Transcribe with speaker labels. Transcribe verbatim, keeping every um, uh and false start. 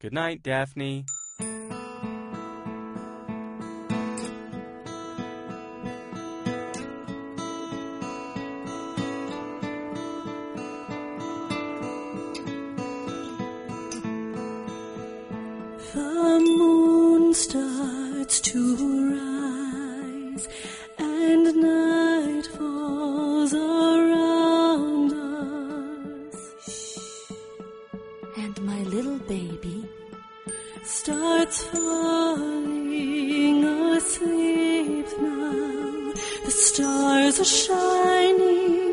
Speaker 1: Good night, Daphne.
Speaker 2: The moon starts to rise, and night falls around us.
Speaker 3: And my little baby
Speaker 2: starts falling asleep now. The stars are shining